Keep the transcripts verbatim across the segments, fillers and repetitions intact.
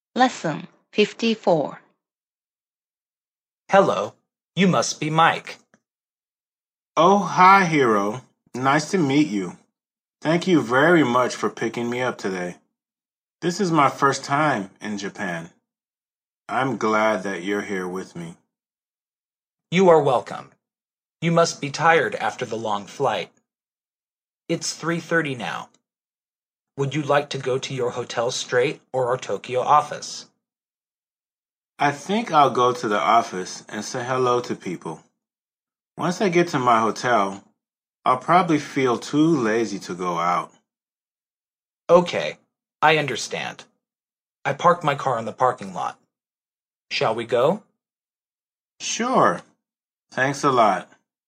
Lesson fifty-four. Hello, you must be Mike. Oh, hi, Hiro. Nice to meet you. Thank you very much for picking me up today. This is my first time in Japan. I'm glad that you're here with me. You are welcome. You must be tired after the long flight. It's three thirty now. Would you like to go to your hotel straight or our Tokyo office? I think I'll go to the office and say hello to people. Once I get to my hotel, I'll probably feel too lazy to go out. Okay, I understand. I parked my car in the parking lot. Shall we go? Sure. Thanks a lot.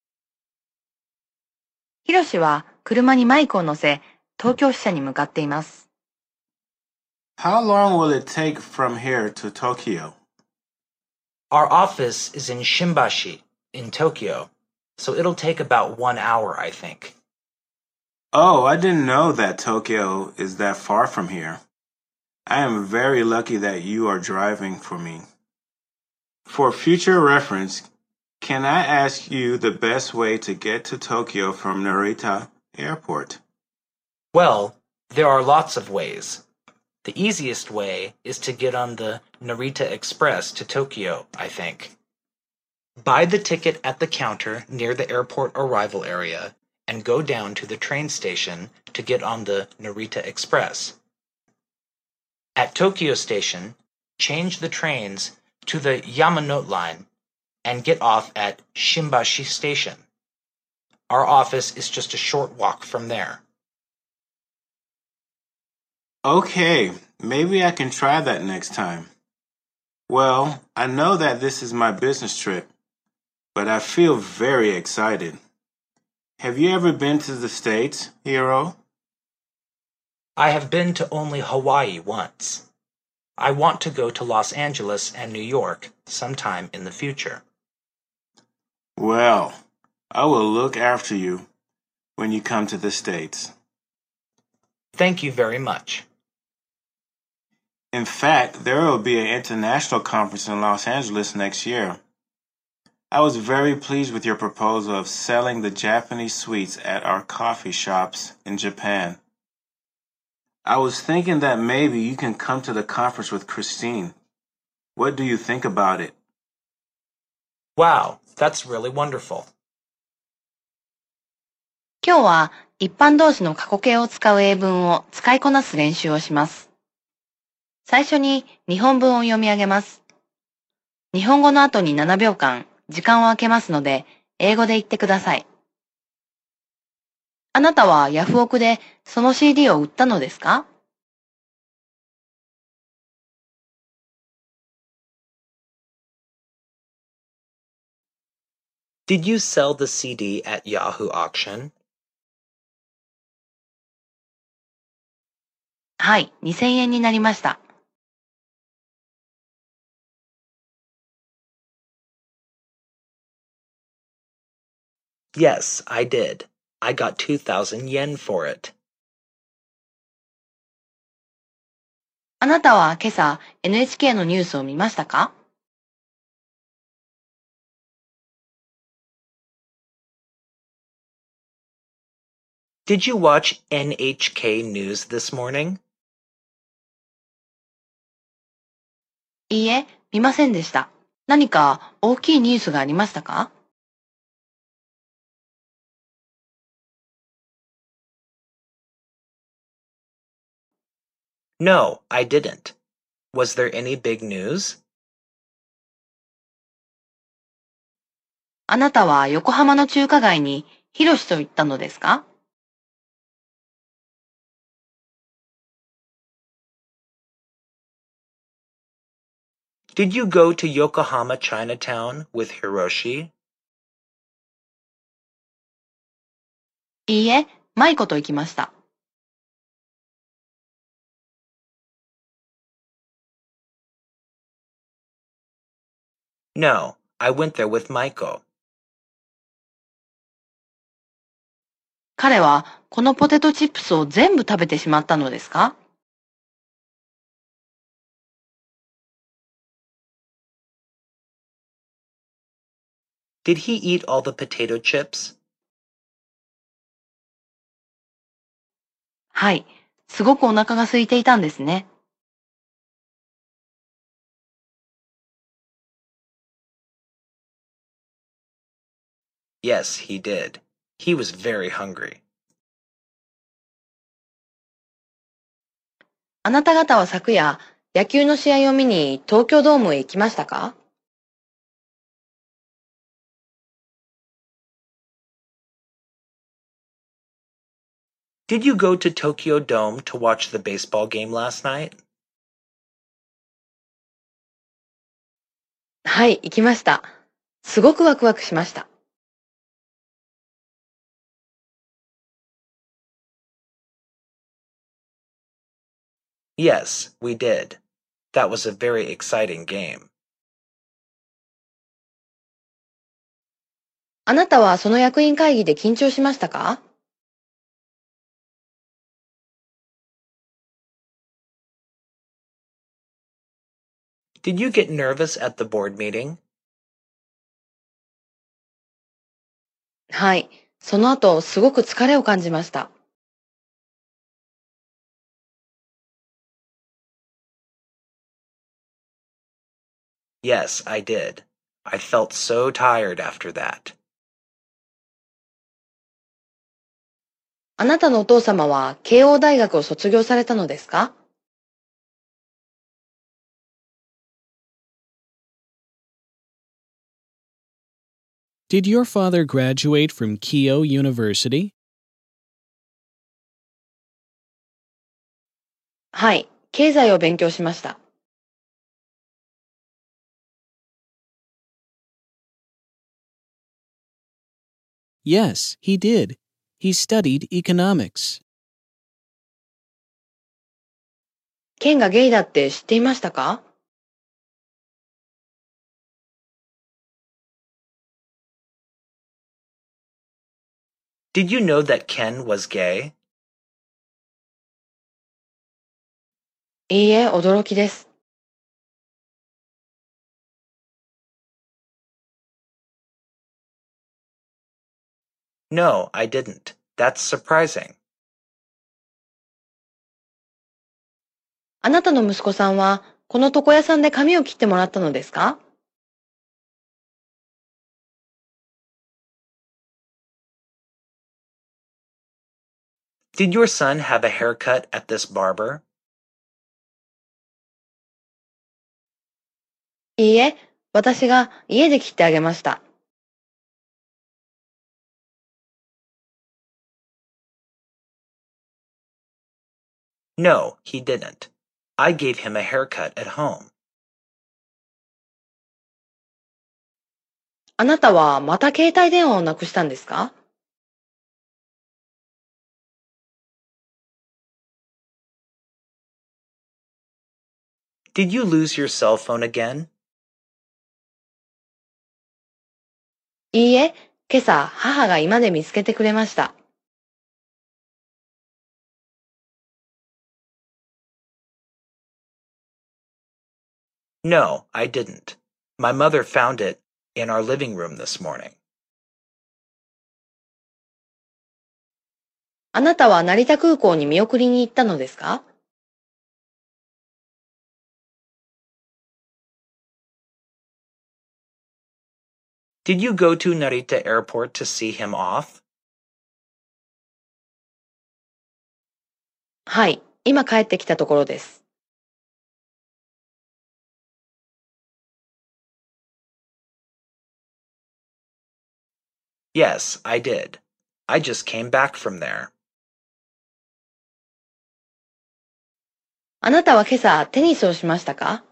ヒロシは車にマイクを乗せ、東京支社に向かっています。 How long will it take from here to Tokyo? Our office is in Shimbashi, in Tokyo, so it'll take about one hour, I think. Oh, I didn't know that Tokyo is that far from here. I am very lucky that you are driving for me. For future reference, can I ask you the best way to get to Tokyo from Narita Airport? Well, there are lots of ways. The easiest way is to get on the Narita Express to Tokyo, I think. Buy the ticket at the counter near the airport arrival area and go down to the train station to get on the Narita Express. At Tokyo Station, change the trains to the Yamanote line and get off at Shimbashi Station. Our office is just a short walk from there. Okay, maybe I can try that next time. Well, I know that this is my business trip, but I feel very excited. Have you ever been to the States, Hiro? I have been to only Hawaii once. I want to go to Los Angeles and New York sometime in the future. Well, I will look after you when you come to the States. Thank you very much. In fact, there will be an international conference in Los Angeles next year. I was very pleased with your proposal of selling the Japanese sweets at our coffee shops in Japan. I was thinking that maybe you can come to the conference with Christine. What do you think about it? Wow, that's really wonderful. 今日は一般動詞の過去形を使う英文を使いこなす練習をします。最初に日本文を読み上げます。日本語の後にななびょうかん時間を空けますので、英語で言ってください。あなたはヤフオクでその シーディー を売ったのですか？ Did you sell the C D at Yahoo Auction? はい、にせんえんになりました。 Yes, I did. I got two thousand yen for it. あなたは今朝 エヌエイチケー のニュースを見ましたか？ Did you watch N H K News this morning? いいえ、見ませんでした。何か大きいニュースがありましたか？ No, I didn't. Was there any big news? あなたは横浜の中華街にヒロシと行ったのですか？ Did you go to Yokohama Chinatown with Hiroshi? いいえ、マイコと行きました。 No, I went there with Maiko. 彼はこのポテトチップスを全部食べてしまったのですか？ Did he eat all the potato chips? はい。すごくお腹が空いていたんですね。 Yes, he did. He was very hungry. あなた方は昨夜、野球の試合を見に東京ドームへ行きましたか？ Did you go to Tokyo Dome to watch the baseball game last night? はい、行きました。すごくワクワクしました。 Yes, we did. That was a very exciting game. あなたはその役員会議で緊張しましたか？ Did you get nervous at the board meeting? はい。その後、すごく疲れを感じました。 Yes, I did. I felt so tired after that. あなたのお父様は慶応大学を卒業されたのですか？ Did your father graduate from Keio University? はい。経済を勉強しました。 Yes, he did. He studied economics. ケンがゲイだって知っていましたか？ Did you know that Ken was gay? いいえ、驚きです。 No, I didn't. That's surprising. あなたの息子さんは、この床屋さんで髪を切ってもらったのですか？ Did your son have a haircut at this barber? いいえ、私が家で切ってあげました。 No, he didn't. I gave him a haircut at home. あなたはまた携帯電話をなくしたんですか？ Did you lose your cell phone again? いいえ、今朝母が居間で見つけてくれました。 No, I didn't. My mother found it in our living room this morning. あなたは成田空港に見送りに行ったのですか？ Did you go to Narita Airport to see him off? はい、今帰ってきたところです。 Yes, I did. I just came back from there. あなたは今朝テニスをしましたか？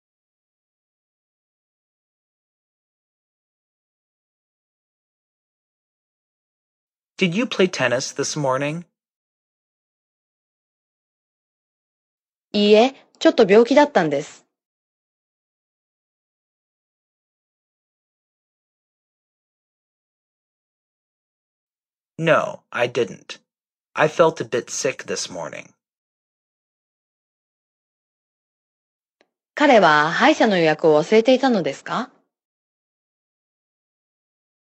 Did you play tennis this morning? いいえ、ちょっと病気だったんです。 No, I didn't. I felt a bit sick this morning. 彼は歯医者の予約を忘れていたのですか？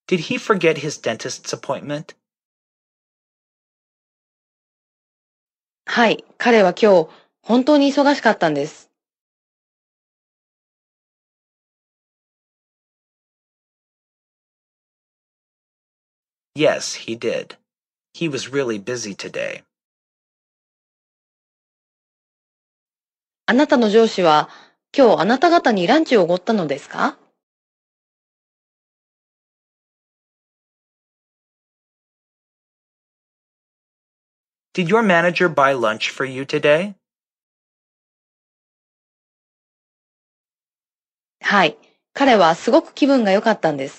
Did he forget his dentist's appointment? はい、彼は今日本当に忙しかったんです。 Yes, he did. He was really busy today. あなたの上司は今日あなた方にランチをおごったのですか？ Did your manager buy lunch for you today? はい、彼はすごく気分が良かったんです。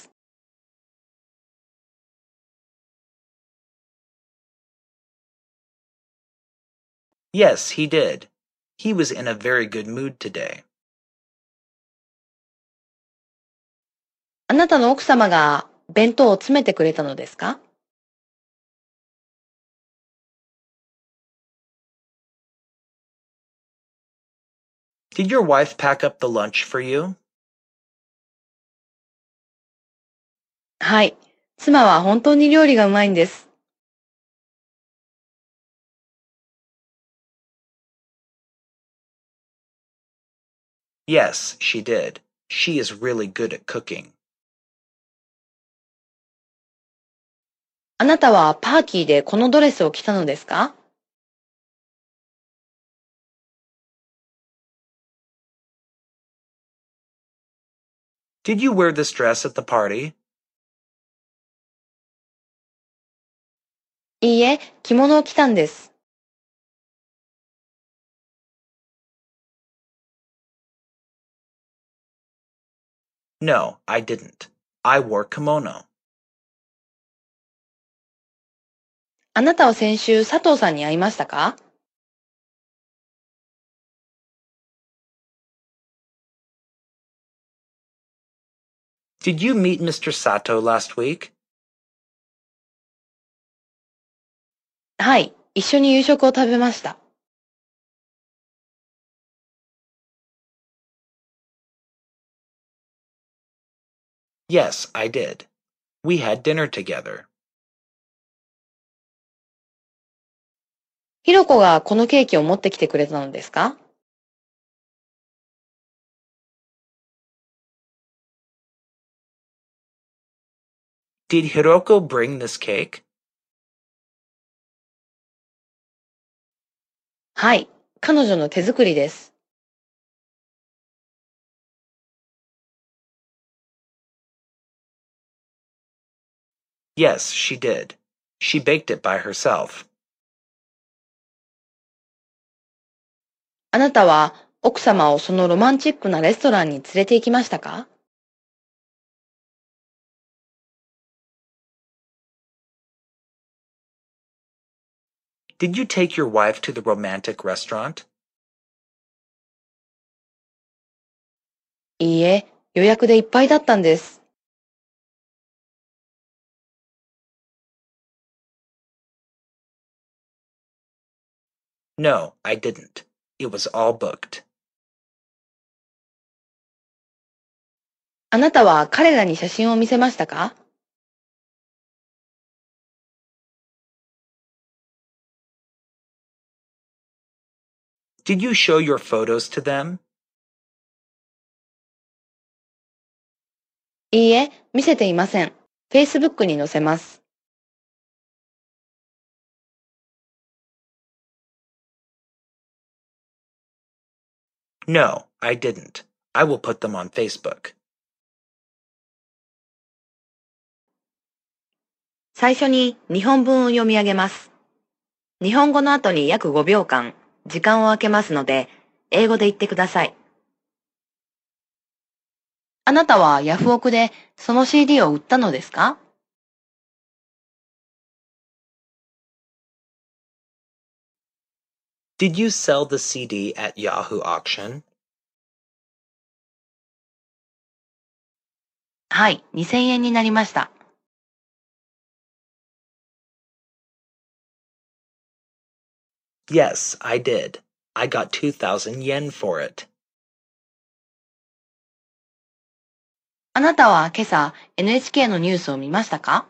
Yes, he did. He was in a very good mood today. あなたの奥様が弁当を詰めてくれたのですか？ Did your wife pack up the lunch for you? はい、妻は本当に料理がうまいんです。 Yes, she did. She is really good at cooking. あなたはパーティーでこのドレスを着たのですか？ Did you wear this dress at the party? いいえ、着物を着たんです。 No, I didn't. I wore kimono. あなたは先週佐藤さんに会いましたか？ Did you meet Mister Sato last week? はい、一緒に夕食を食べました。 Yes, I did. We had dinner together. ひろこがこのケーキを持ってきてくれたのですか？ Did Hiroko bring this cake? はい、彼女の手作りです。 Yes, she did. She baked it by herself. あなたは奥様をそのロマンチックなレストランに連れて行きましたか？ Did you take your wife to the romantic restaurant? いいえ、予約でいっぱいだったんです。 No, I didn't. It was all booked. あなたは彼らに写真を見せましたか？ Did you show your photos to them? いいえ、見せていません。Facebook に載せます。 No, I didn't. I will put them on Facebook. 最初に日本文を読み上げます。日本語の後に約ごびょうかん、時間を空けますので、英語で言ってください。あなたはヤフオクでその シーディー を売ったのですか？ Did you sell the C D at Yahoo Auction? はい、にせんえんになりました。 Yes, I did. I got two thousand yen for it. あなたは今朝 エヌエイチケー のニュースを見ましたか？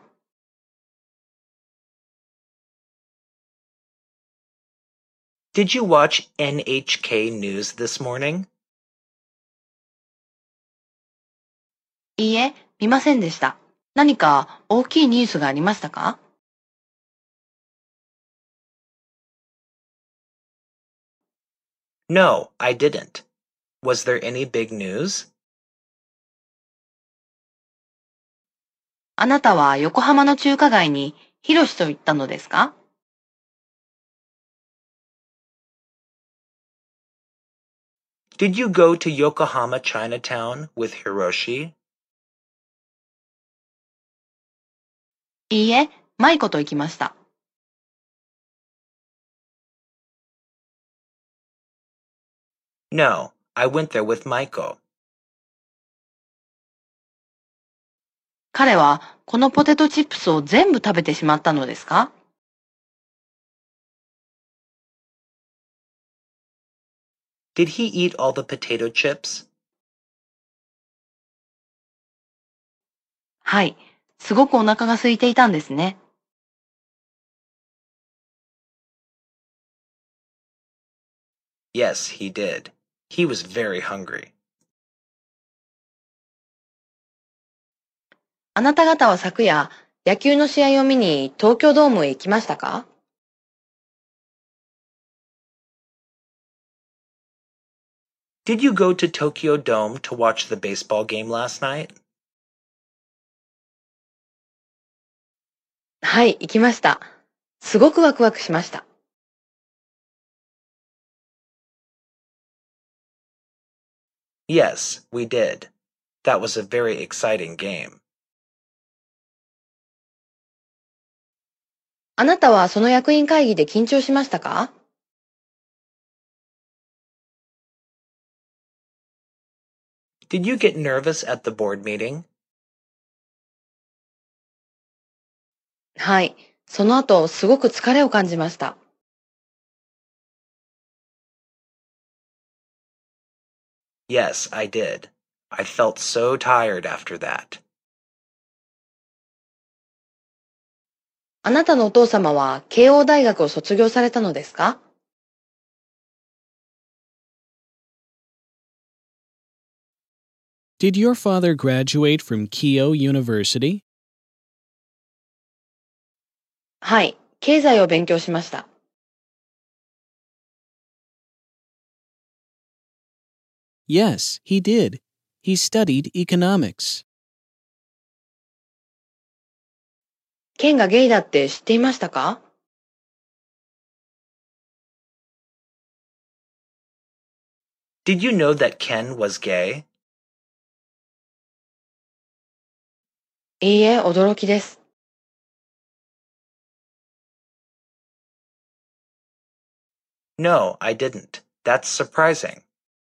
Did you watch N H K News this morning? いいえ、見ませんでした。何か大きいニュースがありましたか？ No, I didn't. Was there any big news? あなたは横浜の中華街にヒロシと行ったのですか？ Did you go to Yokohama Chinatown with Hiroshi? いいえ、マイコと行きました。 No, I went there with Maiko. 彼はこのポテトチップスを全部食べてしまったのですか？ Did he eat all the potato chips? はい、すごくお腹が空いていたんですね。 Yes, he did. He was very hungry. あなた方は昨夜、野球の試合を見に東京ドームへ行きましたか？ Did you go to Tokyo Dome to watch the baseball game last night? はい、行きました。すごくワクワクしました。 Yes, we did. That was a very exciting game. あなたはその役員会議で緊張しましたか？ Did you get nervous at the board meeting? はい、その後すごく疲れを感じました。 Yes, I did. I felt so tired after that. あなたのお父様は慶応大学を卒業されたのですか？ Did your father graduate from Keio University? はい、経済を勉強しました。 Yes, he did. He studied economics. ケンがゲイだって知っていましたか？ Did you know that Ken was gay? いいえ、驚きです。 No, I didn't. That's surprising.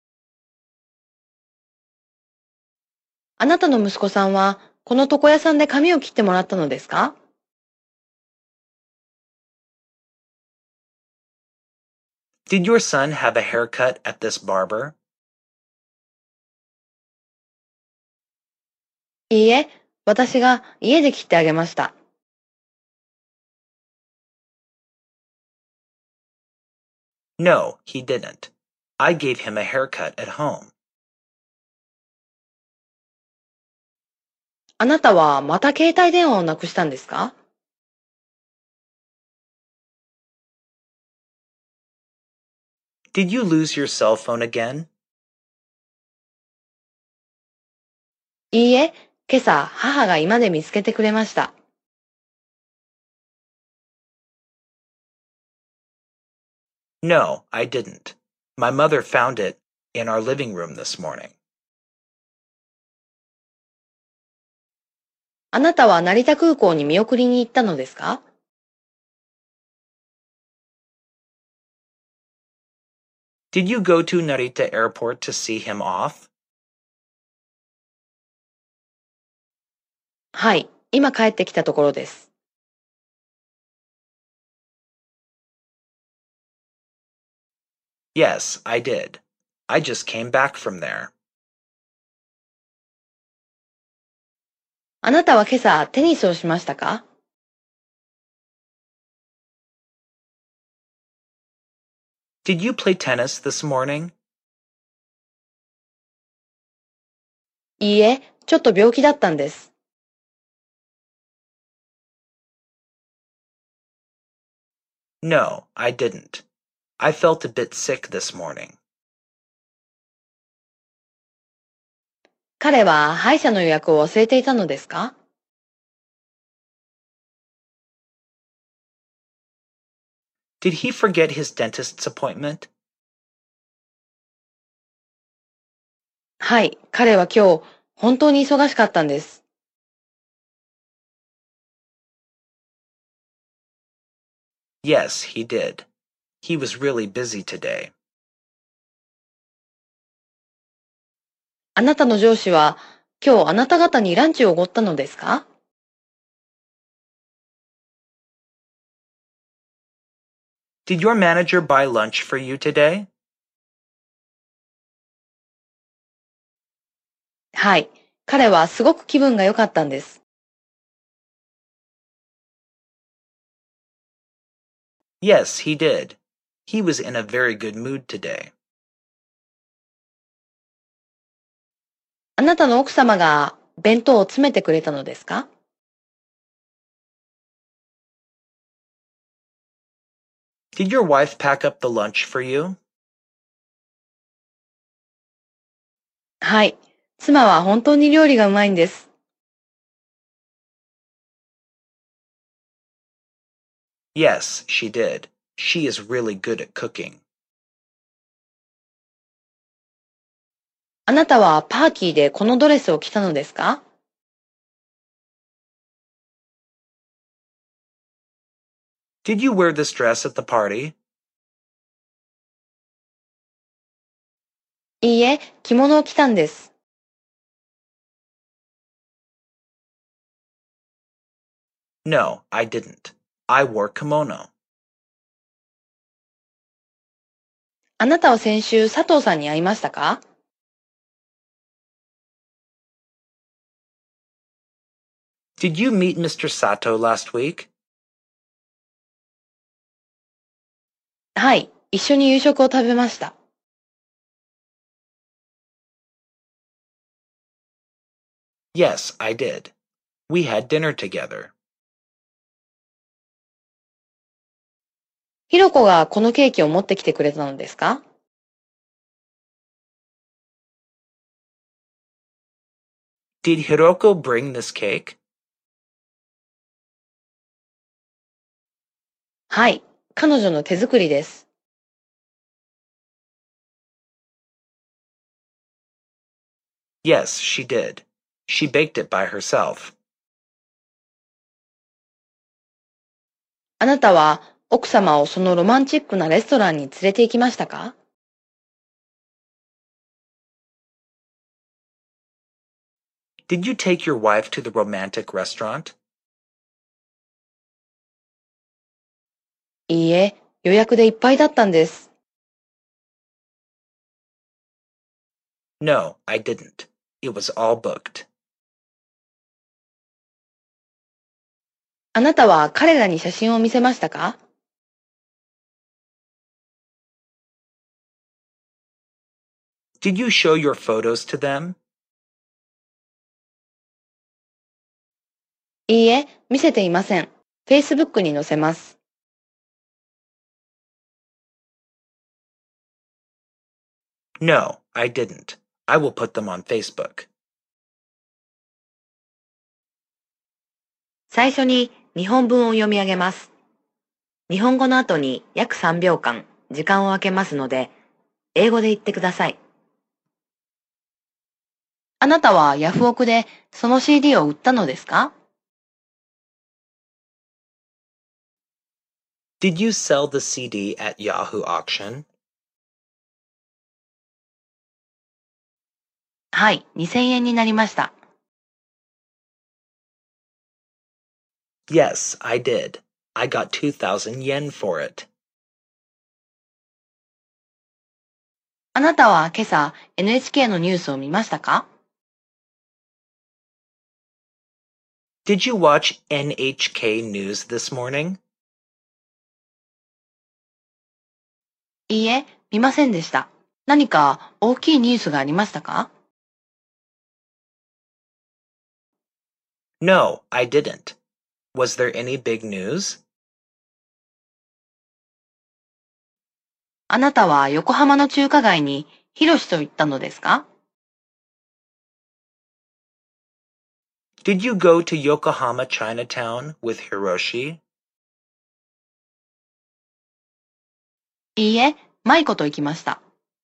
あなたの息子さんはこの床屋さんで髪を切ってもらったのですか？ Did your son have a haircut at this barber? いいえ、私が家で切ってあげました。 No, he didn't. I gave him a haircut at home. あなたはまた携帯電話をなくしたんですか？ Did you lose your cell phone again? いいえ、今朝母が居間で見つけてくれました。 No, I didn't. My mother found it in our living room this morning. あなたは成田空港に見送りに行ったのですか？ Did you go to Narita Airport to see him off? はい、今帰ってきたところです。 Yes, I did. I just came back from there. あなたは今朝テニスをしましたか？ Did you play tennis this morning? いいえ、ちょっと病気だったんです。 No, I didn't. I felt a bit sick this morning. 彼は歯医者の予約を忘れていたのですか？ Did he forget his dentist's appointment? はい、彼は今日本当に忙しかったんです。 Yes, he did. He was really busy today. あなたの上司は今日あなた方にランチをおごったのですか？ Did your manager buy lunch for you today? はい、彼はすごく気分が良かったんです。 Yes, he did. He was in a very good mood today. あなたの奥様が弁当を詰めてくれたのですか？ Did your wife pack up the lunch for you? はい、妻は本当に料理がうまいんです。 Yes, she did. She is really good at cooking. あなたはパーティーでこのドレスを着たのですか？ Did you wear this dress at the party? いいえ、着物を着たんです。 No, I didn't. I wore kimono. あなたは先週佐藤さんに会いましたか？ Did you meet Mister Sato last week? はい、一緒に夕食を食べました。 Yes, I did. We had dinner together. ひろこがこのケーキを持ってきてくれたのですか？ Did Hiroko bring this cake? はい、彼女の手作りです。 Yes, she did. She baked it by herself. あなたは奥様をそのロマンチックなレストランに連れて行きましたか？ Did you take your wife to the romantic restaurant? いいえ、予約でいっぱいだったんです。 No, I didn't. It was all booked. あなたは彼らに写真を見せましたか？ Did you show your photos to them? いいえ、見せていません。Facebook に載せます。 No, I didn't. I will put them on Facebook. 最初に日本文を読み上げます。日本語の後に約さんびょうかん時間を空けますので、英語で言ってください。あなたはヤフオクでその シーディー を売ったのですか？ Did you sell the C D at Yahoo Auction? はい、にせんえんになりました。 Yes, I did. I got two thousand yen for it. あなたは今朝 エヌエイチケー のニュースを見ましたか？ Did you watch N H K News this morning? いいえ、見ませんでした。何か大きいニュースがありましたか？ No, I didn't. Was there any big news? あなたは横浜の中華街にヒロシと行ったのですか？ Did you go to Yokohama Chinatown with Hiroshi? いいえ、マイコと行きました。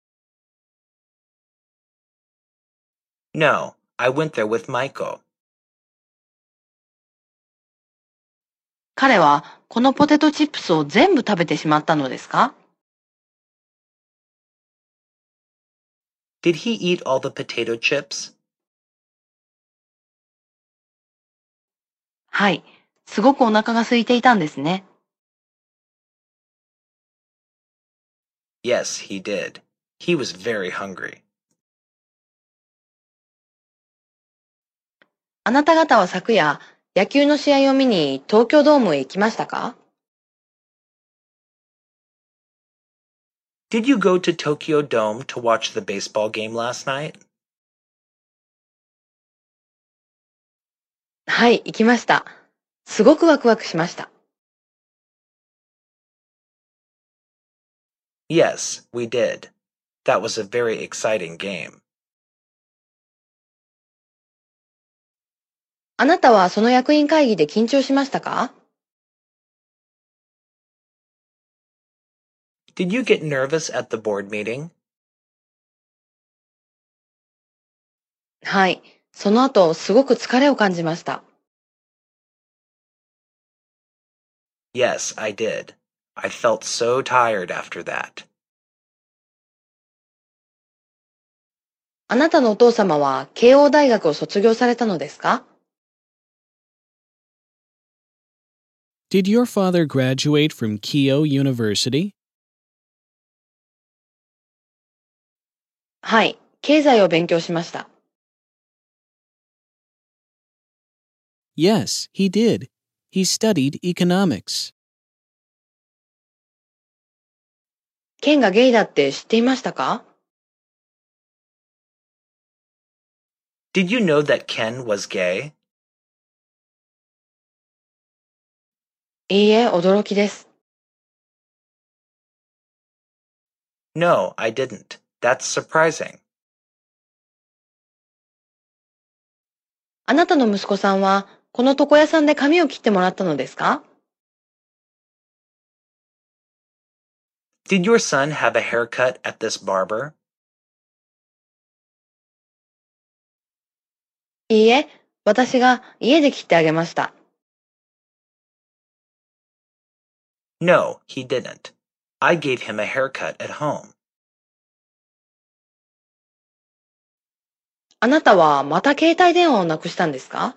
No, I went there with Maiko. 彼はこのポテトチップスを全部食べてしまったのですか？ Did he eat all the potato chips? はい、すごくお腹が空いていたんですね。 Yes, he did. He was very hungry. あなた方は昨夜、野球の試合を見に東京ドームへ行きましたか？ Did you go to Tokyo Dome to watch the baseball game last night? はい、行きました。すごくワクワクしました。 Yes, we did. That was a very exciting game. あなたはその役員会議で緊張しましたか？ Did you get nervous at the board meeting? はい、その後すごく疲れを感じました。 Yes, I did. I felt so tired after that. あなたのお父様は慶応大学を卒業されたのですか？ Did your father graduate from Keio University? はい、経済を勉強しました。 Yes, he did. He studied economics. ケンがゲイだって知っていましたか？ Did you know that Ken was gay? いいえ、驚きです。 No, I didn't. That's surprising. あなたの息子さんはこの床屋さんで髪を切ってもらったのですか？ Did your son have a haircut at this barber? いいえ、私が家で切ってあげました。 No, he didn't. I gave him a haircut at home. あなたはまた携帯電話をなくしたんですか？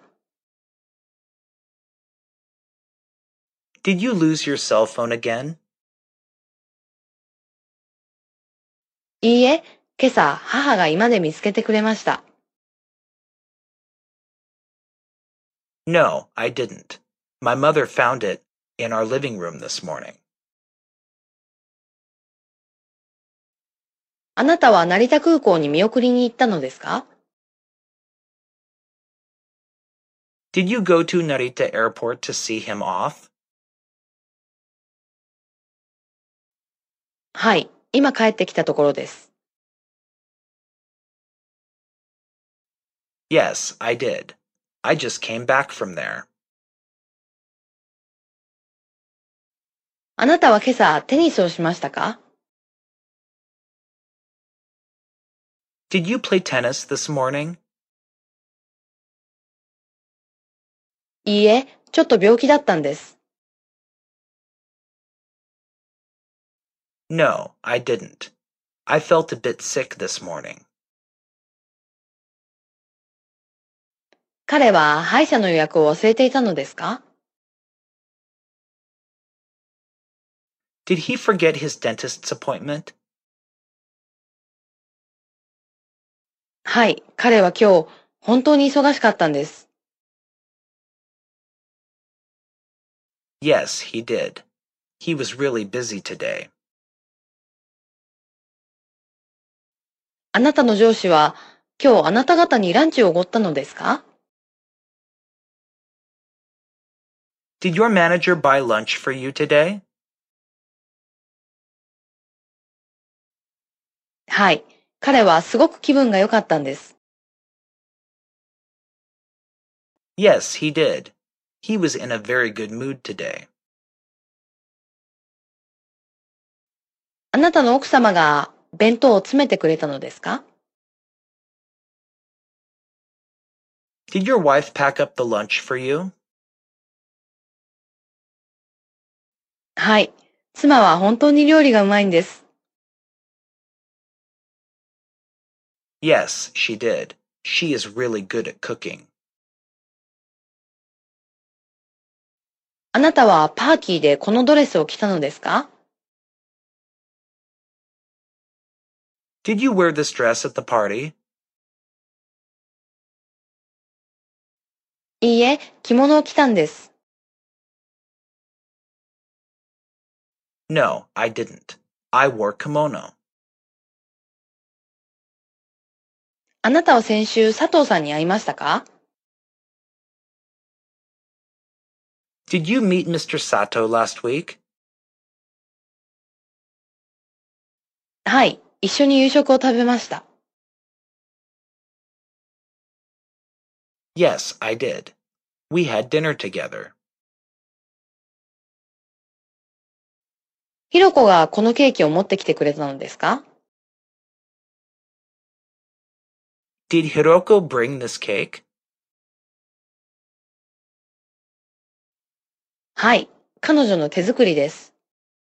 Did you lose your cell phone again? いいえ、今朝母が居間で見つけてくれました。 No, I didn't. My mother found it in our living room this morning. あなたは成田空港に見送りに行ったのですか？ Did you go to Narita Airport to see him off? はい、今帰ってきたところです。 Yes, I did. I just came back from there. あなたは今朝テニスをしましたか？ Did you play tennis this morning? いいえ、ちょっと病気だったんです。 No, I didn't. I felt a bit sick this morning. 彼は歯医者の予約を忘れていたのですか？ Did he forget his dentist's appointment? はい、彼は今日本当に忙しかったんです。 Yes, he did. He was really busy today. あなたの上司は今日あなた方にランチをおごったのですか？ Did your manager buy lunch for you today? はい。彼はすごく気分が良かったんです。 Yes, he did. He was in a very good mood today. あなたの奥様が弁当を詰めてくれたのですか？ Did your wife pack up the lunch for you? はい。妻は本当に料理がうまいんです。 Yes, she did. She is really good at cooking. あなたはパーティーでこのドレスを着たのですか？ Did you wear this dress at the party? いいえ、着物を着たんです。 No, I didn't. I wore kimono. あなたは先週佐藤さんに会いましたか？ Did you meet Mister Sato last week? はい。一緒に夕食を食べました。 Yes, I did. We had dinner together. ひろこがこのケーキを持ってきてくれたのですか？ Did Hiroko bring this cake? はい。彼女の手作りです。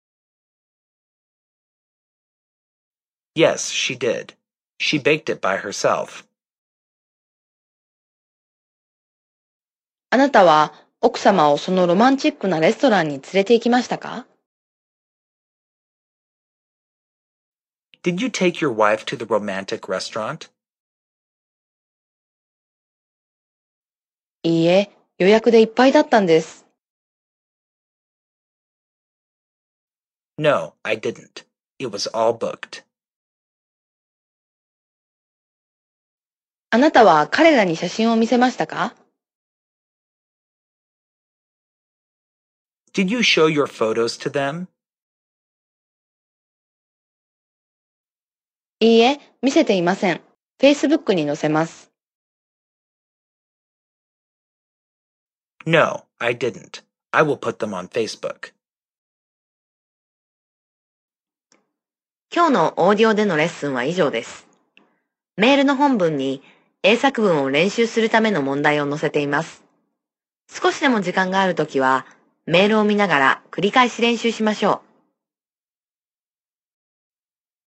Yes, she did. She baked it by herself. あなたは奥様をそのロマンチックなレストランに連れて行きましたか？ Did you take your wife to the romantic restaurant? いいえ、予約でいっぱいだったんです。 No, I didn't. It was all booked. あなたは彼らに写真を見せましたか？ Did you show your photos to them? いいえ、見せていません。Facebook に載せます。 No, I didn't. I will put them on Facebook. 今日のオーディオでのレッスンは以上です。メールの本文に英作文を練習するための問題を載せています。少しでも時間があるときはメールを見ながら繰り返し練習しましょう。